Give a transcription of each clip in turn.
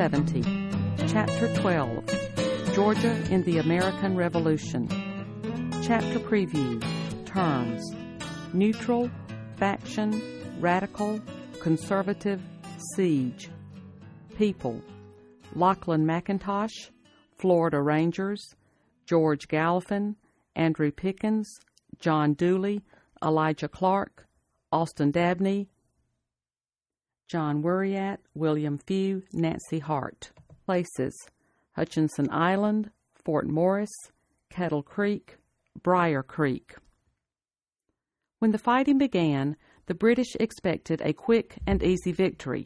1770. Chapter 12, Georgia in the American Revolution. Chapter Preview, Terms, Neutral, Faction, Radical, Conservative, Siege. People, Lachlan McIntosh, Florida Rangers, George Gallivan, Andrew Pickens, John Dooley, Elijah Clark, Austin Dabney, John Wuriat, William Few, Nancy Hart. Places, Hutchinson Island, Fort Morris, Kettle Creek, Briar Creek. When the fighting began, the British expected a quick and easy victory.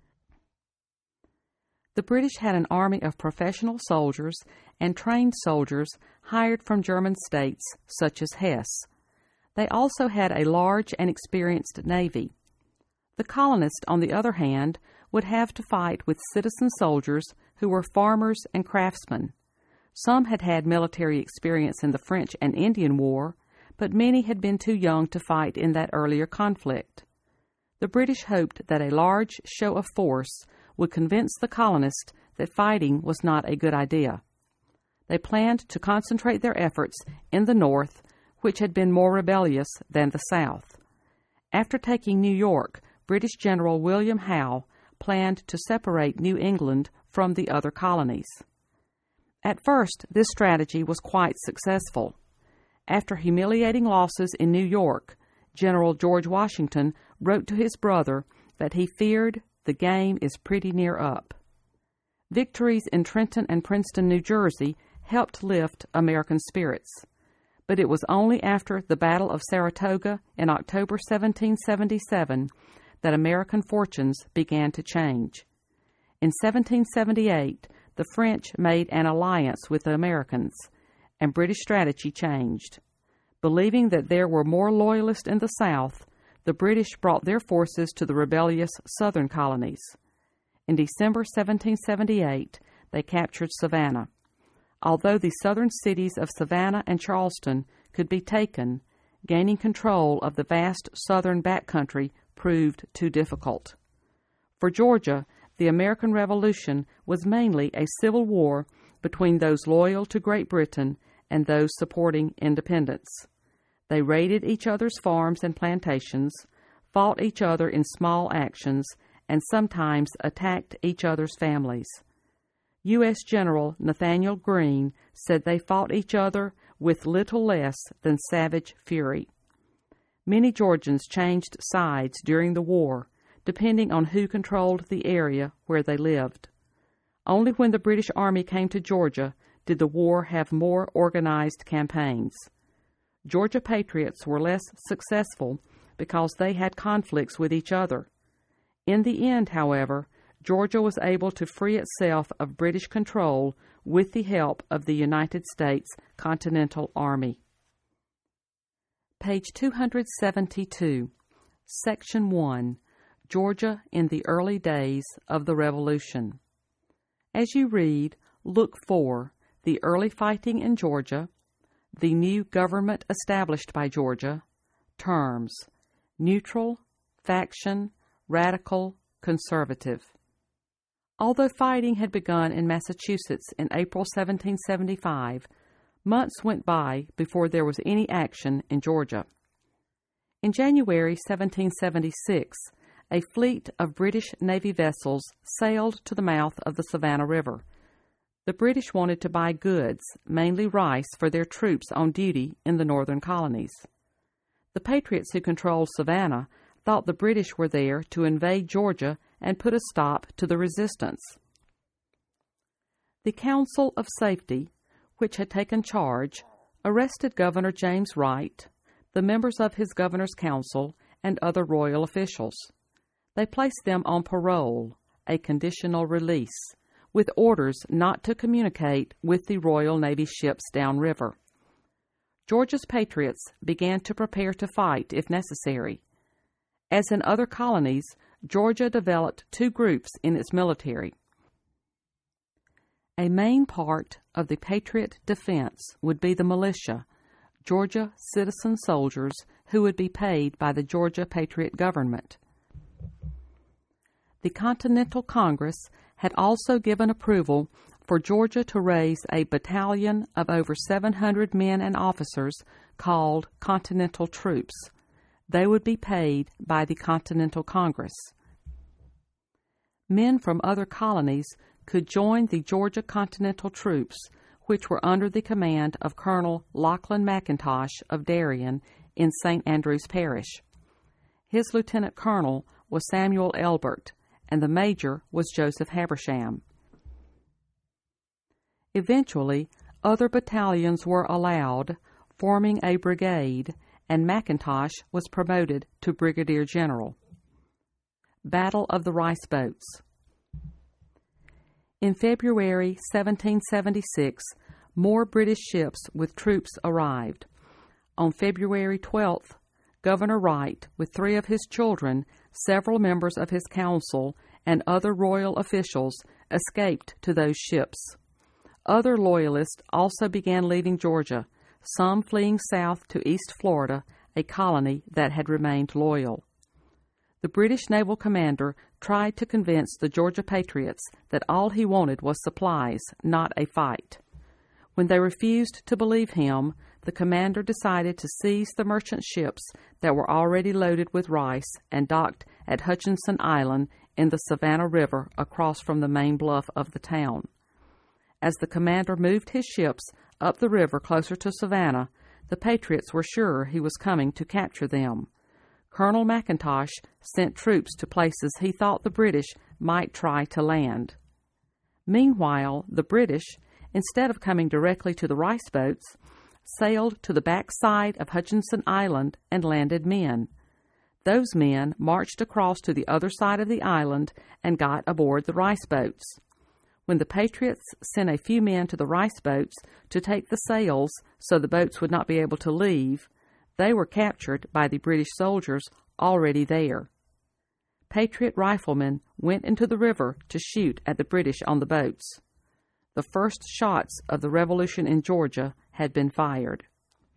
The British had an army of professional soldiers and trained soldiers hired from German states such as Hesse. They also had a large and experienced navy. The colonists, on the other hand, would have to fight with citizen soldiers who were farmers and craftsmen. Some had had military experience in the French and Indian War, but many had been too young to fight in that earlier conflict. The British hoped that a large show of force would convince the colonists that fighting was not a good idea. They planned to concentrate their efforts in the North, which had been more rebellious than the South. After taking New York, British General William Howe planned to separate New England from the other colonies. At first, this strategy was quite successful. After humiliating losses in New York, General George Washington wrote to his brother that he feared the game is pretty near up. Victories in Trenton and Princeton, New Jersey, helped lift American spirits. But it was only after the Battle of Saratoga in October 1777 that American fortunes began to change. In 1778, the French made an alliance with the Americans, and British strategy changed. Believing that there were more loyalists in the South, the British brought their forces to the rebellious southern colonies. In December 1778, they captured Savannah. Although the southern cities of Savannah and Charleston could be taken, gaining control of the vast southern backcountry proved too difficult. For Georgia, the American Revolution was mainly a civil war between those loyal to Great Britain and those supporting independence. They raided each other's farms and plantations, fought each other in small actions, and sometimes attacked each other's families. U.S. General Nathanael Greene said they fought each other with little less than savage fury. Many Georgians changed sides during the war, depending on who controlled the area where they lived. Only when the British Army came to Georgia did the war have more organized campaigns. Georgia patriots were less successful because they had conflicts with each other. In the end, however, Georgia was able to free itself of British control with the help of the United States Continental Army. Page 272, Section 1, Georgia in the Early Days of the Revolution. As you read, look for the early fighting in Georgia, the new government established by Georgia, terms, neutral, faction, radical, conservative. Although fighting had begun in Massachusetts in April 1775, months went by before there was any action in Georgia. In January 1776, a fleet of British Navy vessels sailed to the mouth of the Savannah River. The British wanted to buy goods, mainly rice, for their troops on duty in the northern colonies. The patriots who controlled Savannah thought the British were there to invade Georgia and put a stop to the resistance. The Council of Safety, which had taken charge, arrested Governor James Wright, the members of his governor's council, and other royal officials. They placed them on parole, a conditional release, with orders not to communicate with the Royal Navy ships downriver. Georgia's patriots began to prepare to fight if necessary. As in other colonies, Georgia developed two groups in its military. A main part of the patriot defense would be the militia, Georgia citizen soldiers who would be paid by the Georgia Patriot government. The Continental Congress had also given approval for Georgia to raise a battalion of over 700 men and officers called Continental Troops. They would be paid by the Continental Congress. Men from other colonies could join the Georgia Continental Troops, which were under the command of Colonel Lachlan McIntosh of Darien in St. Andrews Parish. His lieutenant colonel was Samuel Elbert, and the major was Joseph Habersham. Eventually, other battalions were allowed, forming a brigade, and McIntosh was promoted to brigadier general. Battle of the Rice Boats. In February 1776, more British ships with troops arrived. On February 12th, Governor Wright, with 3 of his children, several members of his council, and other royal officials, escaped to those ships. Other Loyalists also began leaving Georgia, some fleeing south to East Florida, a colony that had remained loyal. The British naval commander tried to convince the Georgia Patriots that all he wanted was supplies, not a fight. When they refused to believe him, the commander decided to seize the merchant ships that were already loaded with rice and docked at Hutchinson Island in the Savannah River across from the main bluff of the town. As the commander moved his ships up the river closer to Savannah, the Patriots were sure he was coming to capture them. Colonel McIntosh sent troops to places he thought the British might try to land. Meanwhile, the British, instead of coming directly to the rice boats, sailed to the backside of Hutchinson Island and landed men. Those men marched across to the other side of the island and got aboard the rice boats. When the Patriots sent a few men to the rice boats to take the sails so the boats would not be able to leave, they were captured by the British soldiers already there. Patriot riflemen went into the river to shoot at the British on the boats. The first shots of the revolution in Georgia had been fired.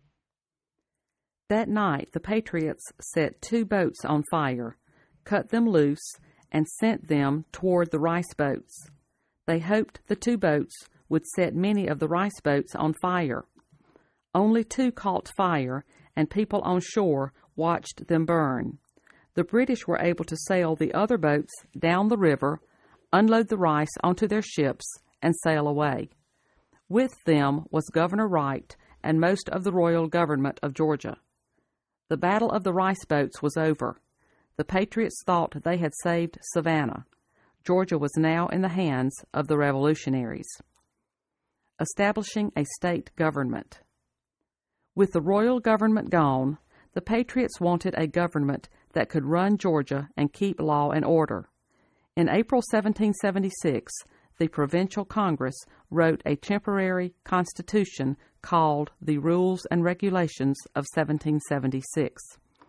That night, the Patriots set 2 boats on fire, cut them loose, and sent them toward the rice boats. They hoped the 2 boats would set many of the rice boats on fire. Only 2 caught fire, and people on shore watched them burn. The British were able to sail the other boats down the river, unload the rice onto their ships, and sail away. With them was Governor Wright and most of the royal government of Georgia. The Battle of the Rice Boats was over. The Patriots thought they had saved Savannah. Georgia was now in the hands of the revolutionaries. Establishing a state government. With the royal government gone, the Patriots wanted a government that could run Georgia and keep law and order. In April 1776, the Provincial Congress wrote a temporary constitution called the Rules and Regulations of 1776.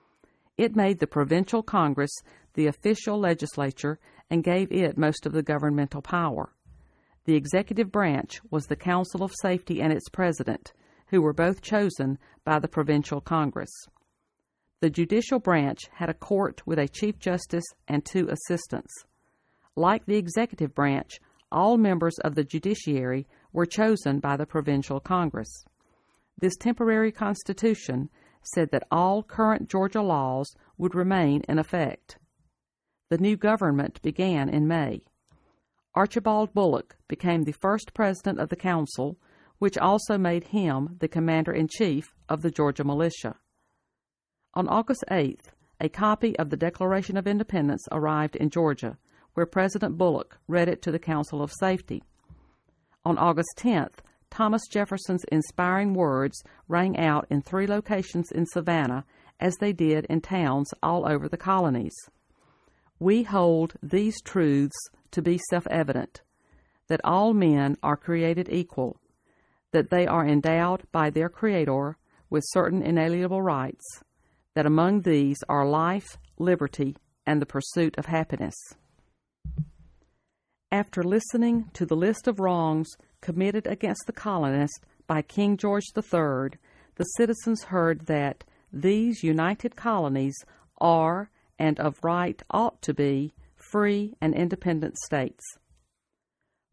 It made the Provincial Congress the official legislature and gave it most of the governmental power. The executive branch was the Council of Safety and its president, who were both chosen by the Provincial Congress. The judicial branch had a court with a chief justice and 2 assistants. Like the executive branch, all members of the judiciary were chosen by the Provincial Congress. This temporary constitution said that all current Georgia laws would remain in effect. The new government began in May. Archibald Bullock became the first president of the council, which also made him the commander-in-chief of the Georgia militia. On August 8th, a copy of the Declaration of Independence arrived in Georgia, where President Bullock read it to the Council of Safety. On August 10th, Thomas Jefferson's inspiring words rang out in 3 locations in Savannah, as they did in towns all over the colonies. We hold these truths to be self-evident, that all men are created equal, that they are endowed by their Creator with certain inalienable rights, that among these are life, liberty, and the pursuit of happiness. After listening to the list of wrongs committed against the colonists by King George III, the citizens heard that these united colonies are, and of right ought to be, free and independent states.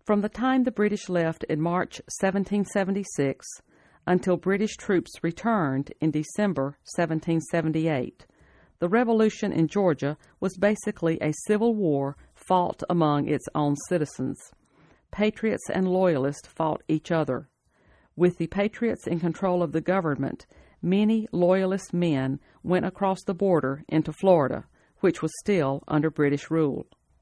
From the time the British left in March 1776 until British troops returned in December 1778, the revolution in Georgia was basically a civil war fought among its own citizens. Patriots and Loyalists fought each other. With the Patriots in control of the government, many Loyalist men went across the border into Florida, which was still under British rule.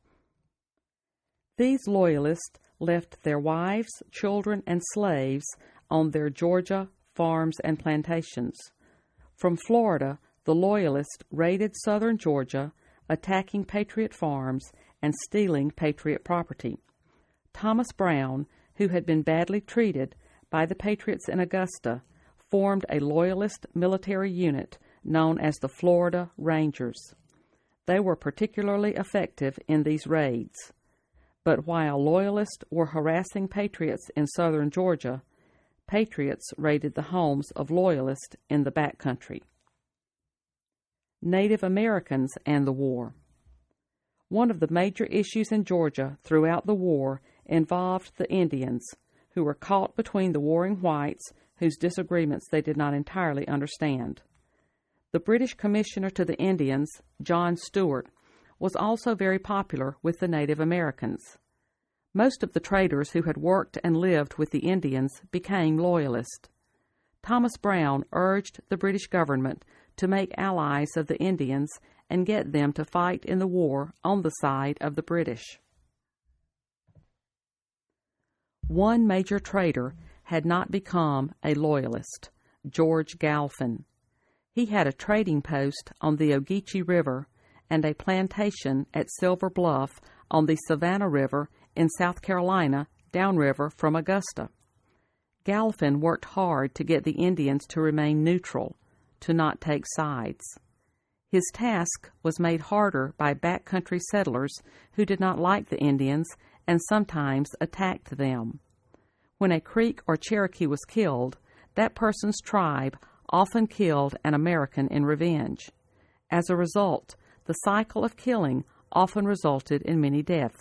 These Loyalists left their wives, children, and slaves on their Georgia farms and plantations. From Florida, the Loyalists raided southern Georgia, attacking Patriot farms and stealing Patriot property. Thomas Brown, who had been badly treated by the Patriots in Augusta, formed a Loyalist military unit known as the Florida Rangers. They were particularly effective in these raids. But while Loyalists were harassing Patriots in southern Georgia, Patriots raided the homes of Loyalists in the backcountry. Native Americans and the war. One of the major issues in Georgia throughout the war involved the Indians, who were caught between the warring whites whose disagreements they did not entirely understand. The British Commissioner to the Indians, John Stuart, was also very popular with the Native Americans. Most of the traders who had worked and lived with the Indians became Loyalists. Thomas Brown urged the British government to make allies of the Indians and get them to fight in the war on the side of the British. One major trader had not become a Loyalist, George Galphin. He had a trading post on the Ogeechee River and a plantation at Silver Bluff on the Savannah River in South Carolina, downriver from Augusta. Galphin worked hard to get the Indians to remain neutral, to not take sides. His task was made harder by backcountry settlers who did not like the Indians and sometimes attacked them. When a Creek or Cherokee was killed, that person's tribe often killed an American in revenge. As a result, the cycle of killing often resulted in many deaths.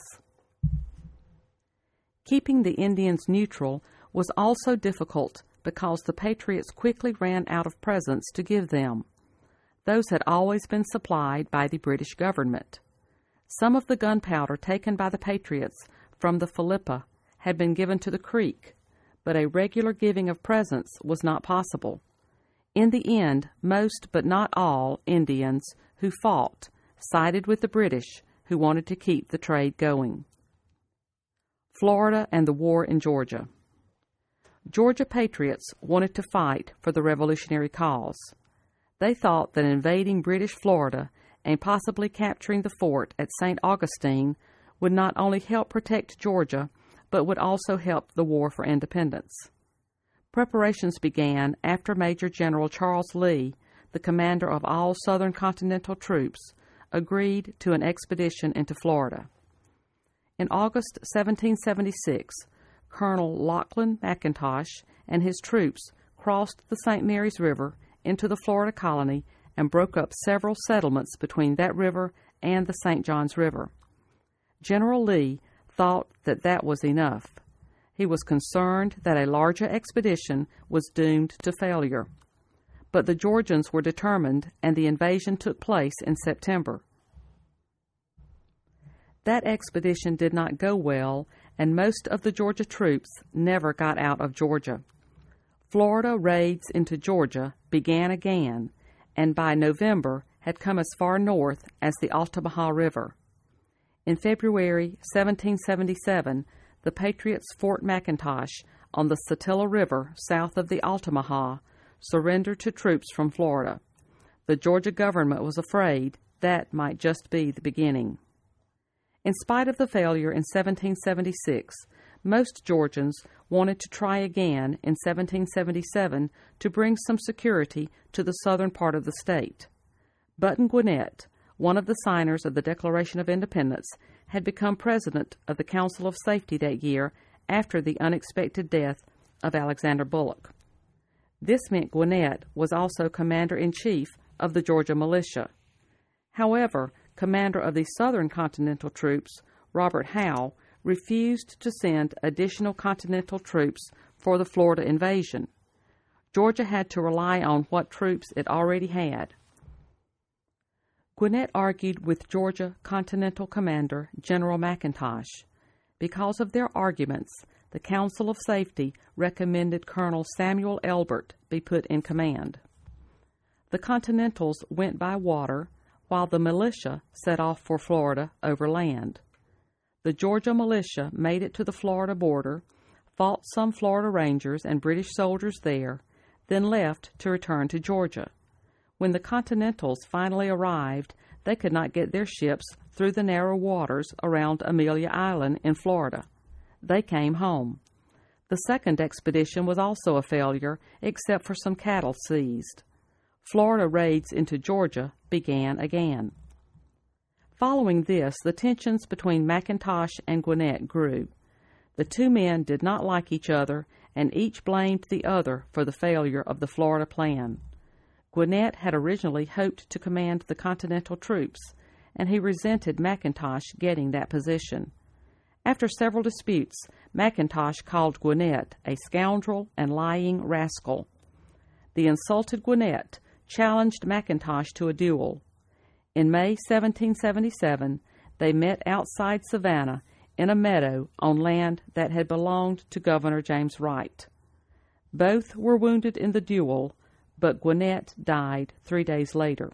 Keeping the Indians neutral was also difficult because the Patriots quickly ran out of presents to give them. Those had always been supplied by the British government. Some of the gunpowder taken by the Patriots from the Philippa had been given to the Creek, but a regular giving of presents was not possible. In the end, most but not all Indians who fought sided with the British, who wanted to keep the trade going. Florida and the war in Georgia. Georgia Patriots wanted to fight for the revolutionary cause. They thought that invading British Florida and possibly capturing the fort at St. Augustine would not only help protect Georgia, but would also help the war for independence. Preparations began after Major General Charles Lee, the commander of all Southern Continental troops, agreed to an expedition into Florida. In August 1776, Colonel Lachlan McIntosh and his troops crossed the St. Mary's River into the Florida colony and broke up several settlements between that river and the St. Johns River. General Lee thought that that was enough. He was concerned that a larger expedition was doomed to failure. But the Georgians were determined, and the invasion took place in September. That expedition did not go well, and most of the Georgia troops never got out of Georgia. Florida raids into Georgia began again, and by November had come as far north as the Altamaha River. In February 1777, the Patriots' Fort McIntosh on the Satilla River south of the Altamaha surrendered to troops from Florida. The Georgia government was afraid that might just be the beginning. In spite of the failure in 1776, most Georgians wanted to try again in 1777 to bring some security to the southern part of the state. Button Gwinnett, one of the signers of the Declaration of Independence, had become president of the Council of Safety that year after the unexpected death of Alexander Bullock. This meant Gwinnett was also commander-in-chief of the Georgia militia. However, commander of the Southern Continental troops, Robert Howe, refused to send additional Continental troops for the Florida invasion. Georgia had to rely on what troops it already had. Gwinnett argued with Georgia Continental Commander General McIntosh. Because of their arguments, the Council of Safety recommended Colonel Samuel Elbert be put in command. The Continentals went by water, while the militia set off for Florida over land. The Georgia militia made it to the Florida border, fought some Florida Rangers and British soldiers there, then left to return to Georgia. When the Continentals finally arrived, they could not get their ships through the narrow waters around Amelia Island in Florida. They came home. The second expedition was also a failure, except for some cattle seized. Florida raids into Georgia began again. Following this, the tensions between McIntosh and Gwinnett grew. The two men did not like each other, and each blamed the other for the failure of the Florida plan. Gwinnett had originally hoped to command the Continental troops, and he resented McIntosh getting that position. After several disputes, McIntosh called Gwinnett a scoundrel and lying rascal. The insulted Gwinnett challenged McIntosh to a duel. In May 1777, they met outside Savannah in a meadow on land that had belonged to Governor James Wright. Both were wounded in the duel, but Gwinnett died 3 days later.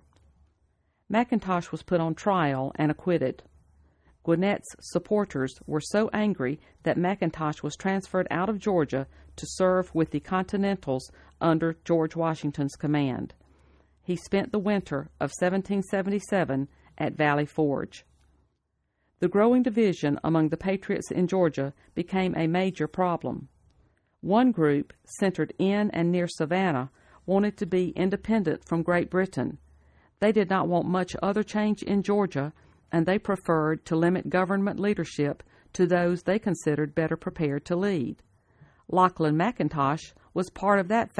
McIntosh was put on trial and acquitted. Gwinnett's supporters were so angry that McIntosh was transferred out of Georgia to serve with the Continentals under George Washington's command. He spent the winter of 1777 at Valley Forge. The growing division among the Patriots in Georgia became a major problem. One group, centered in and near Savannah, wanted to be independent from Great Britain. They did not want much other change in Georgia, and they preferred to limit government leadership to those they considered better prepared to lead. Lachlan McIntosh was part of that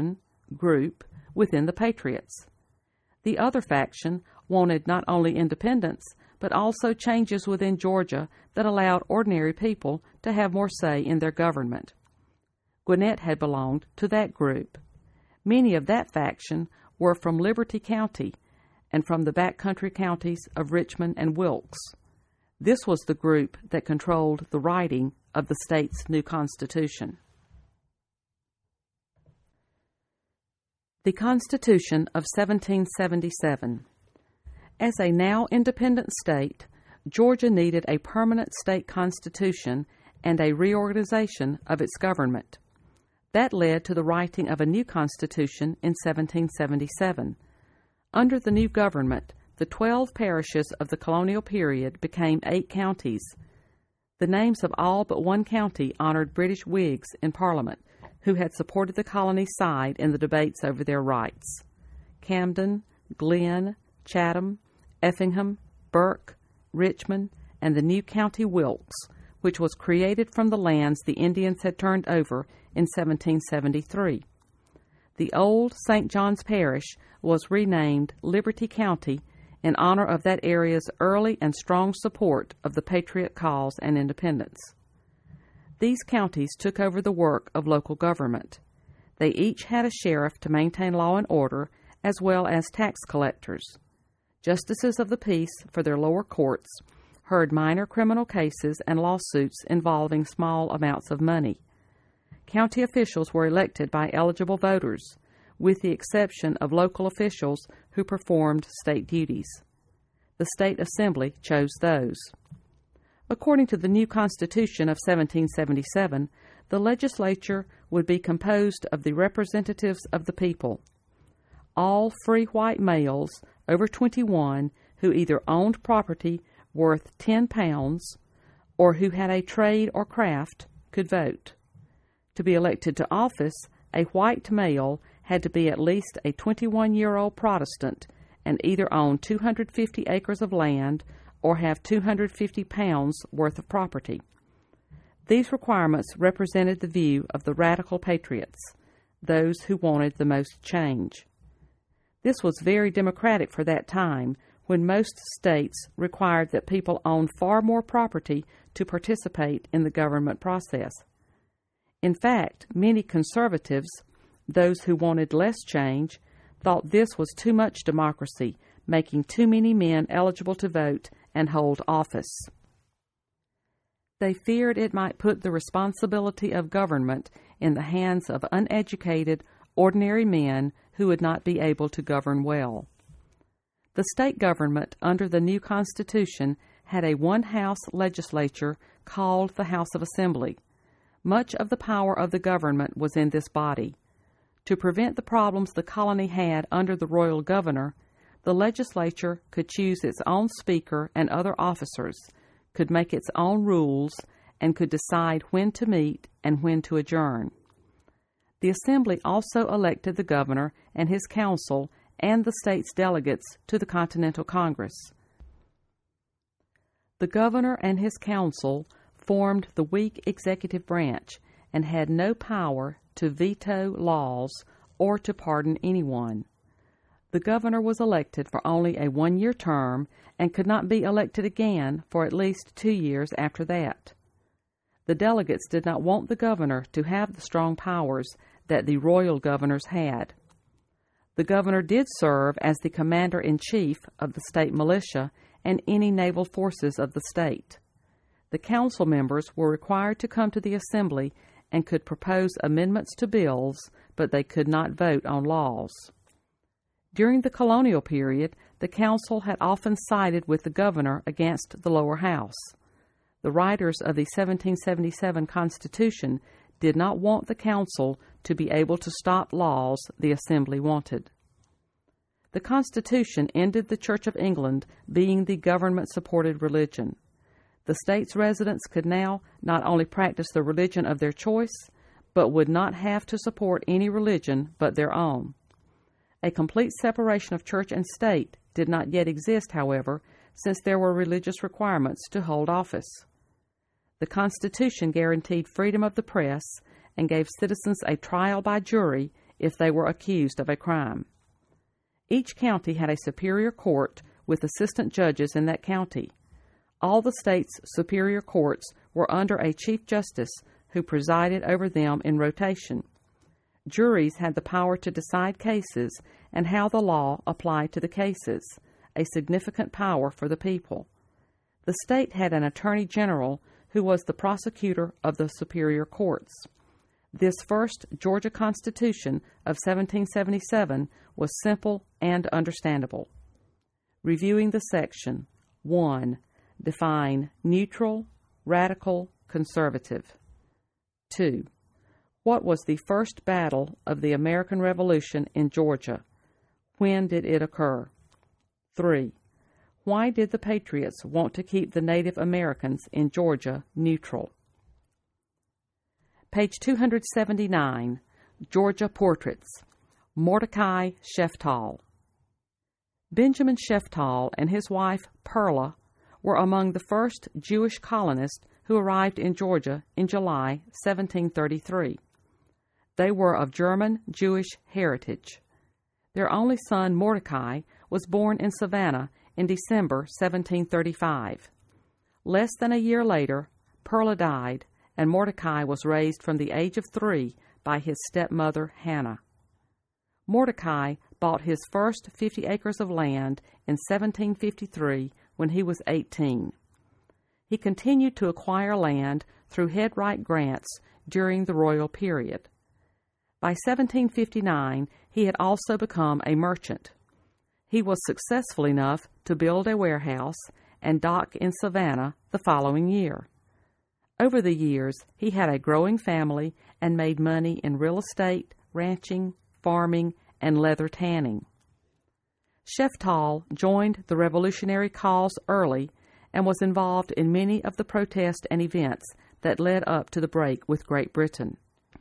group, within the Patriots. The other faction wanted not only independence, but also changes within Georgia that allowed ordinary people to have more say in their government. Gwinnett had belonged to that group. Many of that faction were from Liberty County and from the backcountry counties of Richmond and Wilkes. This was the group that controlled the writing of the state's new constitution. The Constitution of 1777. As a now independent state, Georgia needed a permanent state constitution and a reorganization of its government. That led to the writing of a new constitution in 1777. Under the new government, the 12 parishes of the colonial period became 8 counties. The names of all but one county honored British Whigs in Parliament, who had supported the colony's side in the debates over their rights. Camden, Glenn, Chatham, Effingham, Burke, Richmond, and the new county Wilkes, which was created from the lands the Indians had turned over in 1773. The old St. John's Parish was renamed Liberty County in honor of that area's early and strong support of the Patriot cause and independence. These counties took over the work of local government. They each had a sheriff to maintain law and order, as well as tax collectors. Justices of the peace for their lower courts heard minor criminal cases and lawsuits involving small amounts of money. County officials were elected by eligible voters, with the exception of local officials who performed state duties. The state assembly chose those. According to the new Constitution of 1777, the legislature would be composed of the representatives of the people. All free white males over 21 who either owned property worth £10 or who had a trade or craft could vote. To be elected to office, a white male had to be at least a 21-year-old Protestant and either own 250 acres of land or have 250 pounds worth of property. These requirements represented the view of the radical patriots, those who wanted the most change. This was very democratic for that time, when most states required that people own far more property to participate in the government process. In fact, many conservatives, those who wanted less change, thought this was too much democracy, making too many men eligible to vote and hold office. They feared it might put the responsibility of government in the hands of uneducated, ordinary men who would not be able to govern well. The state government under the new Constitution had a one-house legislature called the House of Assembly. Much of the power of the government was in this body. To prevent the problems the colony had under the royal governor, the legislature could choose its own speaker and other officers, could make its own rules, and could decide when to meet and when to adjourn. The Assembly also elected the governor and his council and the state's delegates to the Continental Congress. The governor and his council formed the weak executive branch and had no power to veto laws or to pardon anyone. The governor was elected for only a one-year term and could not be elected again for at least 2 years after that. The delegates did not want the governor to have the strong powers that the royal governors had. The governor did serve as the commander-in-chief of the state militia and any naval forces of the state. The council members were required to come to the assembly and could propose amendments to bills, but they could not vote on laws. During the colonial period, the council had often sided with the governor against the lower house. The writers of the 1777 Constitution did not want the council to be able to stop laws the assembly wanted. The Constitution ended the Church of England being the government-supported religion. The state's residents could now not only practice the religion of their choice, but would not have to support any religion but their own. A complete separation of church and state did not yet exist, however, since there were religious requirements to hold office. The Constitution guaranteed freedom of the press and gave citizens a trial by jury if they were accused of a crime. Each county had a superior court with assistant judges in that county. All the state's superior courts were under a chief justice who presided over them in rotation. Juries had the power to decide cases and how the law applied to the cases, a significant power for the people. The state had an attorney general who was the prosecutor of the superior courts. This first Georgia Constitution of 1777 was simple and understandable. Reviewing the section. 1. Define neutral, radical, conservative. 2. What was the first battle of the American Revolution in Georgia? When did it occur? 3. Why did the Patriots want to keep the Native Americans in Georgia neutral? Page 279, Georgia Portraits, Mordecai Sheftall. Benjamin Sheftall and his wife Perla were among the first Jewish colonists who arrived in Georgia in July 1733. They were of German Jewish heritage. Their only son, Mordecai, was born in Savannah in December 1735. Less than a year later, Perla died, and Mordecai was raised from the age of 3 by his stepmother, Hannah. Mordecai bought his first 50 acres of land in 1753 when he was 18. He continued to acquire land through headright grants during the royal period. By 1759, he had also become a merchant. He was successful enough to build a warehouse and dock in Savannah the following year. Over the years, he had a growing family and made money in real estate, ranching, farming, and leather tanning. Sheftall joined the revolutionary cause early and was involved in many of the protests and events that led up to the break with Great Britain.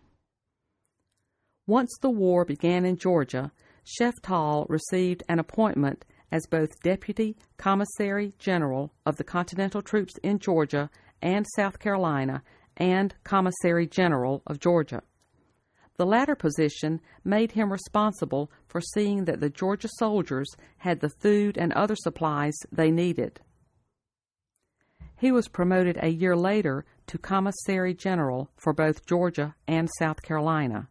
Once the war began in Georgia, Sheftall received an appointment as both Deputy Commissary General of the Continental Troops in Georgia and South Carolina and Commissary General of Georgia. The latter position made him responsible for seeing that the Georgia soldiers had the food and other supplies they needed. He was promoted a year later to Commissary General for both Georgia and South Carolina.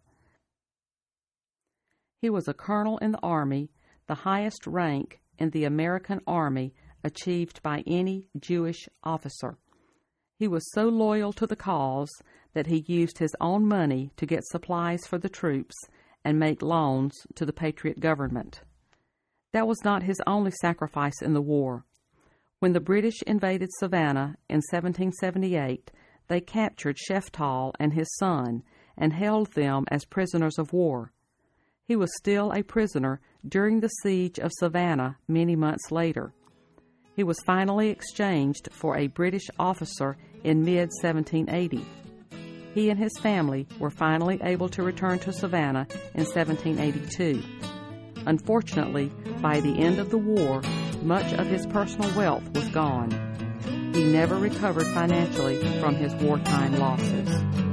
He was a colonel in the Army, the highest rank in the American Army achieved by any Jewish officer. He was so loyal to the cause that he used his own money to get supplies for the troops and make loans to the Patriot government. That was not his only sacrifice in the war. When the British invaded Savannah in 1778, they captured Sheftall and his son and held them as prisoners of war. He was still a prisoner during the siege of Savannah many months later. He was finally exchanged for a British officer in mid-1780. He and his family were finally able to return to Savannah in 1782. Unfortunately, by the end of the war, much of his personal wealth was gone. He never recovered financially from his wartime losses.